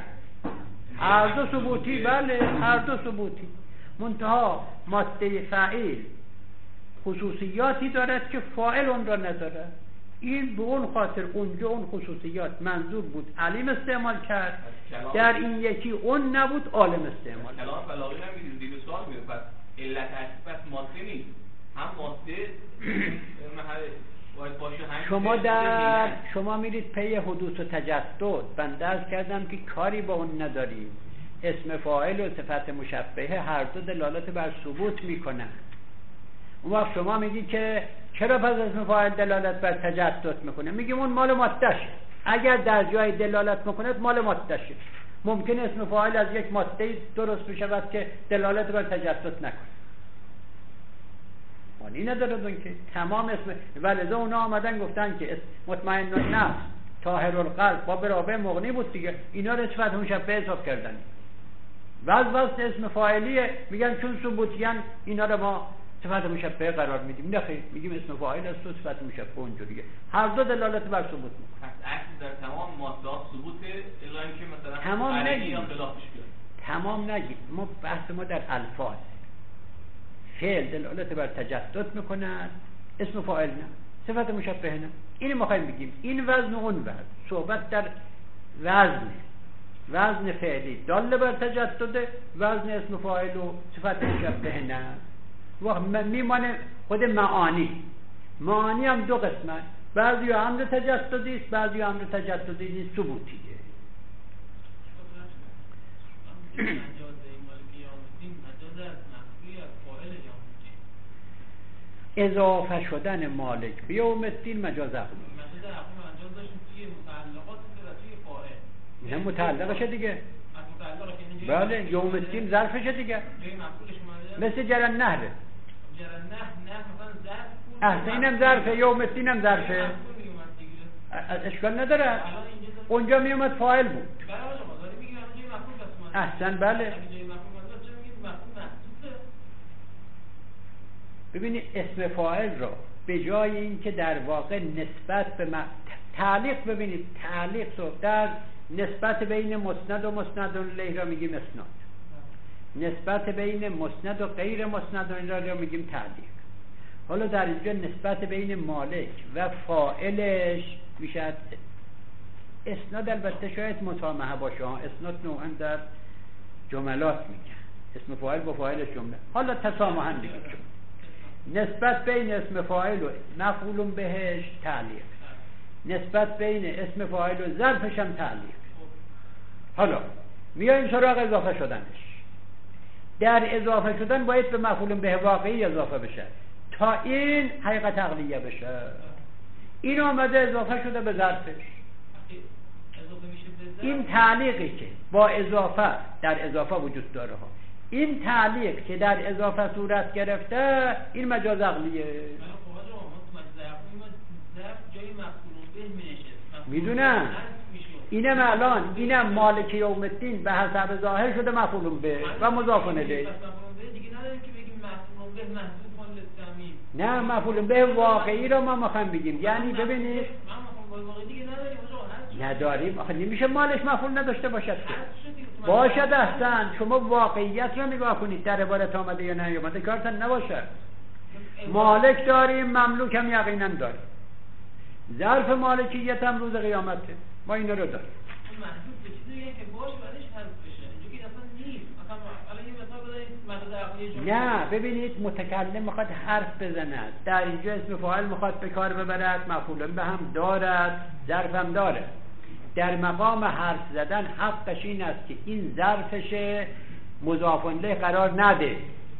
هر دو ثبوتی، بله هر دو ثبوتی، منتها ماده فاعل خصوصیاتی دارد که فاعل اون را ندارد. این به اون خاطر اونجا اون خصوصیات منظور بود علیم استعمال کرد، در این یکی اون نبود عالم استعمال کرد. کلام بلاغی نمیدید دیگه سوال میره، پس علت پس ماده نیست، هم ماده شما میرید پی حدوث و تجدد، بنده عرض کردم که کاری با اون نداریم. اسم فاعل و صفت مشبهه هر دو دلالت بر ثبوت میکنن. اون وقت شما میگی که چرا پس اسم فاعل دلالت بر تجدد میکنه؟ میگیم اون مال ماده‌شه، اگر در جای دلالت میکنه مال ماده‌شه. ممکن اسم فاعل از یک ماده درست بشود که دلالت بر تجدد نکنه، معنی نداره اون که تمام اسم. ولذا اونا آمدن گفتن که مطمئن النفس طاهر القلب با برابر مغنی بود دیگه، اینا رو صفت مشبهه حساب کردن. واسه اسم فاعلیه میگن چون ثبوتیان اینا رو ما صفت مشبهه قرار میدیم. نه خیر، میگیم اسم فاعل است و صفت مشبهه اونجوریه، هر دو دلالت بر ثبوت میکنه. پس عکس در تمام ماده‌ها ثبوته، الا اینکه مثلا تمام نگیم، خلافش بیاد. تمام نگیم، ما بحث ما در الفاظ. فعل دلالت بر تجدد میکند، اسم فاعل نه، صفت مشبهه نه. اینو میخوایم بگیم این وزن و اون وزن. صحبت در وزن فعلی دال بر تجدد، وزن اسم فاعل و صفت مشبهه نه. و میمانه خود معانی هم دو قسمه، بعضی امر تجددی است، بعضی امر تجددی نیست، ثبوتیه. اضافه شدن مالک به یوم الدین مجاز عقلی. نه متعلقشه دیگه. بله یوم الدین ظرفشه دیگه، مثل جرن نهره. اینم ظرفه، یوم الدین هم ظرفه، اشکال نداره. اونجا میومد فاعل بود. احسن بله. جای مفهوم مطلق چه میگیم مفهوم محذوفه؟ ببینید اسم فاعل رو به جای اینکه در واقع نسبت به تعلیق، ببینید تعلیق در نسبت بین مسند و مسند الیه را میگیم اسناد، نسبت بین مسند و غیر مسند را میگیم تعلیق. حالا در اینجا نسبت بین مالک و فاعلش میشه اسناد. البته شاید مسامحه باشه، اسناد نوعا در جملات میگن، اسم فاعل با فاعلش جمله، حالا تسامحاً بگیم نسبت بین اسم فاعل و مفعول بهش تعلیق، نسبت بین اسم فاعل و ظرفش هم تعلیق. حالا میایم سراغ اضافه شدنش. در اضافه شدن باید به مفعول به واقعی اضافه بشه تا این حقیقت عقلیه بشه. این آمده اضافه شده به ظرفش. این تعلیقی که با اضافه در اضافه وجود داره ها، این تعلیق که در اضافه صورت گرفته این مجاز عقلیه. میدونم اینم الان اینم مالک یوم الدین به حسب ظاهر شده مفعول به و مضاف الیه. نه مفعول به واقعی رو ما میخوایم بگیم. یعنی ببینید نداریم، آخه نمیشه مالش مفعول نداشته باشد که باشد. احسن شما واقعیت رو نگاه کنید، در عبارت آمده یا نیامده کارتن نباشه. مالک داریم، مملوک هم یقینا داریم، ظرف مالکیت هم روز قیامته، ما این رو داریم. نه ببینید متکلم میخواد حرف بزند، در اینجا اسم فاعل میخواد به کار ببرد، مفعول به هم دارد، ظرف هم داره. در مقام حرف زدن حقش این است که این ظرفش مضاف الیه قرار نده.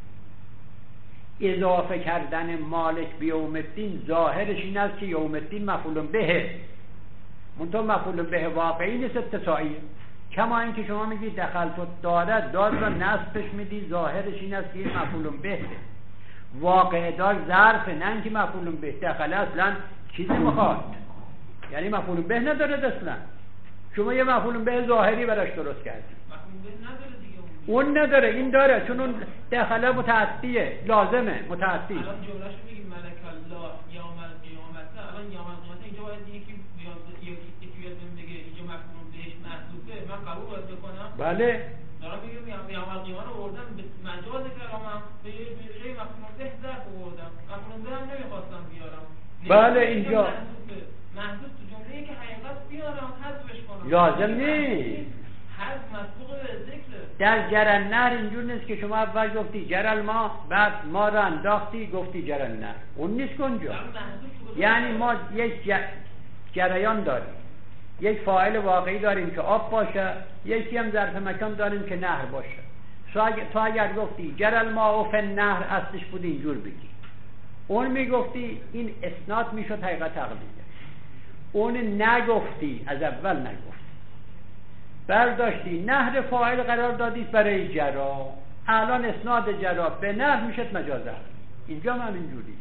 اضافه کردن مالک به یوم الدین ظاهرش این است که یوم الدین مفعول به، منتها مفعول به واقعی نیست، اتساعیه. کما اینکه شما میگید دخلت دارد، داد را نصبش میدی، ظاهرش این است که این مفعول به، واقع دار ظرف، نه اینکه مفعول به. دخل اصلا چیزی میخواد، یعنی مفعول به نداره اصلا. شما یه مفعول به ظاهری براش درست کردید، اون نداره، این داره، چون اون دخله متعدیه، لازمه، متعدی. الان جمله‌شو میگیم ملک الله یوم القیامت، الان یوم القیامت اینجا باید یکی بیاد بگه اینجا مفعول بهش محذوفه، من قبول باید بکنم؟ بله دارم میگم یوم القیامت رو آوردم به مجاز کلامم، به جای مفعول به ظرف آوردم، مفعول به هم نمیخواستم بیارم. بله اینجا محذوف تو جمله‌ای که حقیقت بیارم حذفش کنم، لازم نیست. حذف مسبوق به ذکر. در جرل نهر اینجور نیست که شما اول گفتی جرل ما، بعد ما را انداختی گفتی جرل نهر، اون نیست اونجا. یعنی ما یک جریان داریم، یک فاعل واقعی داریم که آب باشه، یکی هم ظرف مکان داریم که نهر باشه. تو اگر گفتی جرل ما فی النهر اصلش بود اینجور بگی، اون میگفتی این اسناد میشد حقیقت عقلیه. اون نگفتی، از اول نگفتی، برداشتی نهر فاعل قرار دادید برای جرا، الان اسناد جرا به نهر میشد مجازه. اینجا هم اینجوری.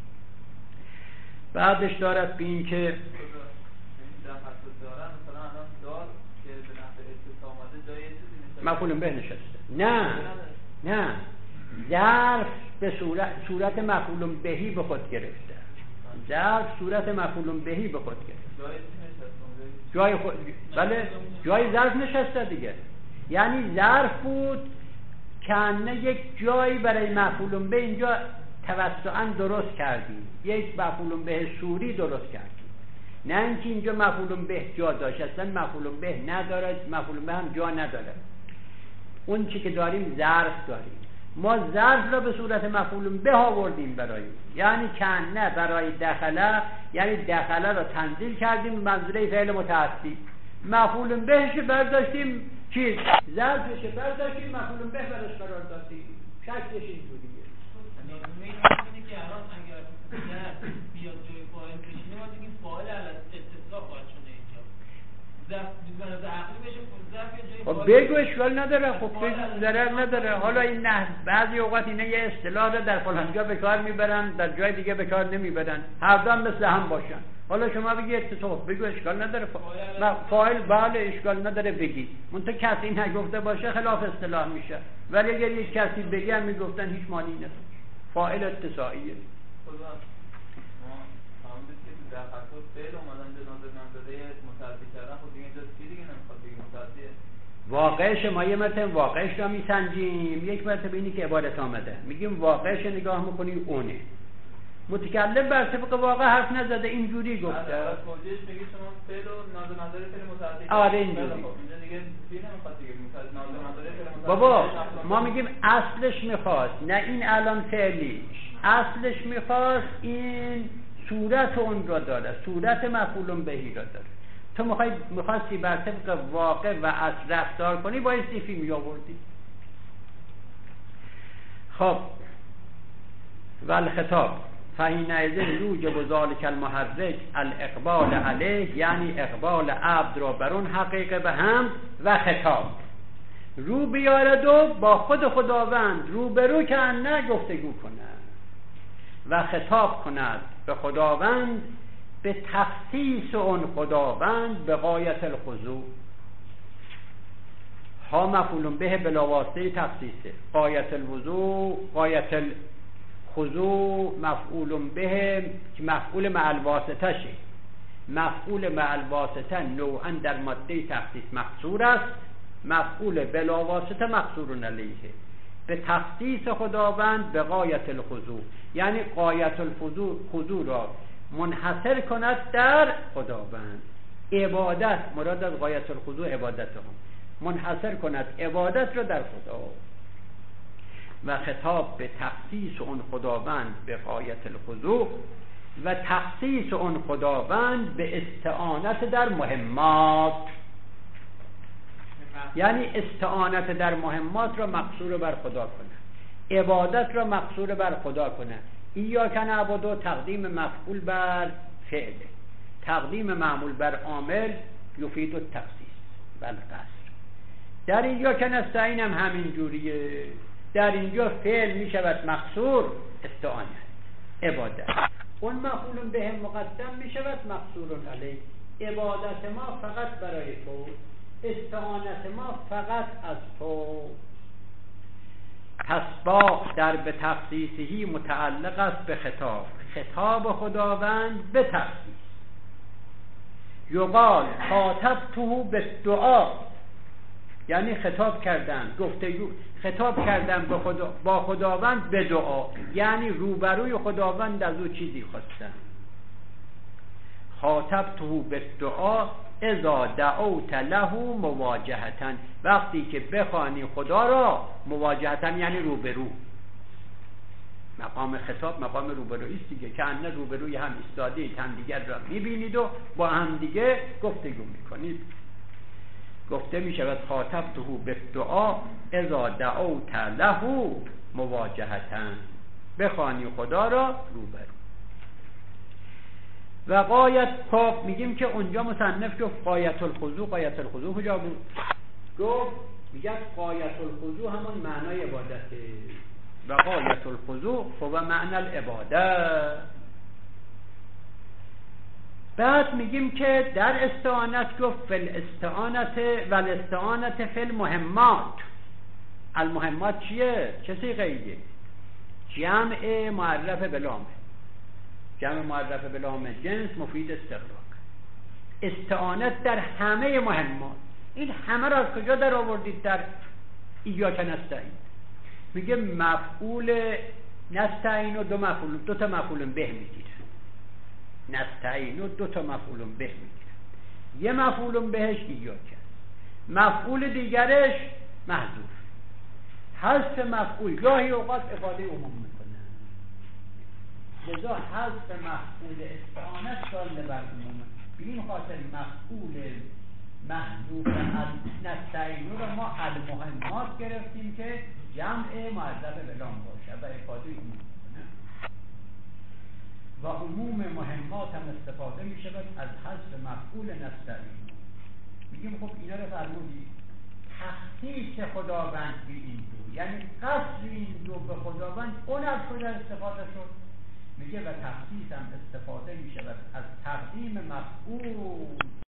بعدش دارد به این که مفعول به نشسته. نه ظرف به صورت مفعول بهی به خود گرفته، ظرف صورت مفعول بهی به خود گرفته، جای خود، بله جای ظرف نشسته دیگه. یعنی ظرف بود که یک جایی برای مفعول به اینجا توسعاً درست کردیم، یک مفعول به صوری درست کردیم، نه اینکه اینجا مفعول به جا داشت، اصلا مفعول به نداره، مفعول به هم جا نداره. اون چی که داریم ظرف داریم، ما ظرف را به صورت مفعول به آوردیم برای، یعنی کنه برای دخله، یعنی دخله را تنزیل کردیم منظوره فعل متعدی، مفعول بهش برداشتیم، چیز ظرفش برداشتیم مفعول به براش قرار دادیم. شکلش اینجوریه. اینه که الان اگر ظرف بیاد جای فاعل بشینه، ما دیگه فاعل علی استثناء خواهد شده اینجا. ظرف بنظر عقلی بشه، ظرف جای خب بگو اشکال نداره، خب ضرر نداره. حالا این نه بعضی اوقات اینه یه اصطلاح رو در فلان جا به کار میبرن، در جای دیگه به کار نمیبرن، هر دو هم مثل هم باشن. حالا شما بگی اتصاف، بگو اشکال نداره، فاعل بله اشکال نداره بگی، منتها کسی نگفته باشه خلاف اصطلاح میشه. ولی اگر یک کسی بگه هم میگفتن هیچ معنی نداره، فاعل اتصاعیه. خدا ما فهمیدید که در خطاب فعل اومدن به ناظر منزله متعدی کردن، خب دیگه اینجا دیگه نمیخواد بگه متعدیه. واقعش ما یه متن واقعش را میسنجیم، یک مرتبه اینی که عبارت آمده میگیم واقعش نگاه میکنی اونه، متکلم بر طبق واقع حرف نزده، اینجوری گفته. توجیهش میگی شما فعل و ناظر منزله فعل متعدی. آره اینجوری. اینجا دیگه فعل نمیخواد دیگه ناظر منزله فعل متعدی. بابا ما میگیم اصلش میخواست، نه این الان فعلیش، اصلش میخواست این صورت اون را داره، صورت مفعول بهی را داره. تو میخواستی بر طبق واقع و اصل رفتار کنی، بایستی فی میآوردی. خب والخطاب فحینئذ یوجب ذلک المحرک الاقبال علیه، یعنی اقبال عبد را بر اون حقیقه به حمد و خطاب رو بیارد و با خود خداوند روبرو که نه گفتگو کند و خطاب کند به خداوند به تخصیص اون خداوند به غایت الخضوع. ها مفعول به بلا واسطه تخصیصه، غایت الوضوع، غایت الخضوع مفعول به که مفعول مع الواسطه شه. مفعول مع الواسطه نوعا در ماده تخصیص مقصور است، مفعول بلا واسطه مقصور علیه. به تخصیص خداوند به غایت الخضوع، یعنی غایت الخضوع را منحصر کند در خداوند. عبادت مراد از غایت الخضوع عبادت هم منحصر کند عبادت را در خدا و خطاب به تخصیص اون خداوند به غایت الخضوع و تخصیص اون خداوند به استعانت در مهمات، یعنی استعانت در مهمات را مقصور بر خدا کنه، عبادت را مقصور بر خدا کنه. ایاک نعبد تقدیم مفعول بر فعل، تقدیم معمول بر عامل یفید التخصیص و القصر. در ایاک نستعین هم همین جوریه، در اینجا فعل می شود مقصور استعانت عبادت، اون مفعول به مقدم می شود مقصور علیه. عبادت ما فقط برای تو، استعانت ما فقط از تو. پس با در به تخصیصی متعلق است به خطاب، خطاب خداوند به تخصیص. یقال خاطبته بالدعا، یعنی خطاب کردن، گفتگو خطاب کردن با خداوند به دعا، یعنی روبروی خداوند از او چیزی خواستن. خاطبته بالدعا اذا دعوت له مواجهتن، وقتی که بخوانی خدا را مواجهتن یعنی روبرو. مقام خطاب مقام روبرویی است دیگه، که انه روبروی هم ایستادید، هم دیگر را میبینید و با هم دیگه گفتگو میکنید. گفته میشود خاطبته بالدعا اذا دعوت له مواجهتن، بخوانی خدا را روبرو. و غایت خب میگیم که اونجا مصنف گفت غایت الخضوع، غایت الخضوع کجا بود؟ گفت میگه غایت الخضوع همون معنای عبادته و غایت الخضوع هو معنی العباده. بعد میگیم که در استعانت گفت فل استعانت و الاستعانت فل مهمات. المهمات چیه؟ چه صیغه‌ایه؟ جمع معرف بلامه، جمع معرف بلام جنس مفید استغراق. استعانت در همه مهمات. این همه را از کجا در آوردید در ایاک نستعین؟ میگه مفعول نستعین و دو تا مفعول به میگیره. نستعین و دو تا مفعول به میگیره. یه مفعول بهش ایاک، مفعول دیگرش محذوف. حذف مفعول گاهی اوقات افاده عموم میکنه، لذا حذف مفعول استعانت دال بر عموم. به این خاطر مفعول محذوف از نستعین رو ما المهمات گرفتیم که جمع معرف بلام باشه و افاده عموم میکنه. و عموم مهمات هم استفاده می شود از حذف مفعول نستعین. میگیم خب اینا رو فرمودی تخصیص خداوند به این دو، یعنی قصر این دو به خداوند، اون از کجا استفاده شد؟ میگه و تخصیص هم استفاده میشه از تقدیم مفعول